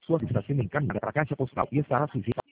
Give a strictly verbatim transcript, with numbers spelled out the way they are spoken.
Sua vista sendo encaminhada para a caixa postal e estará sujeita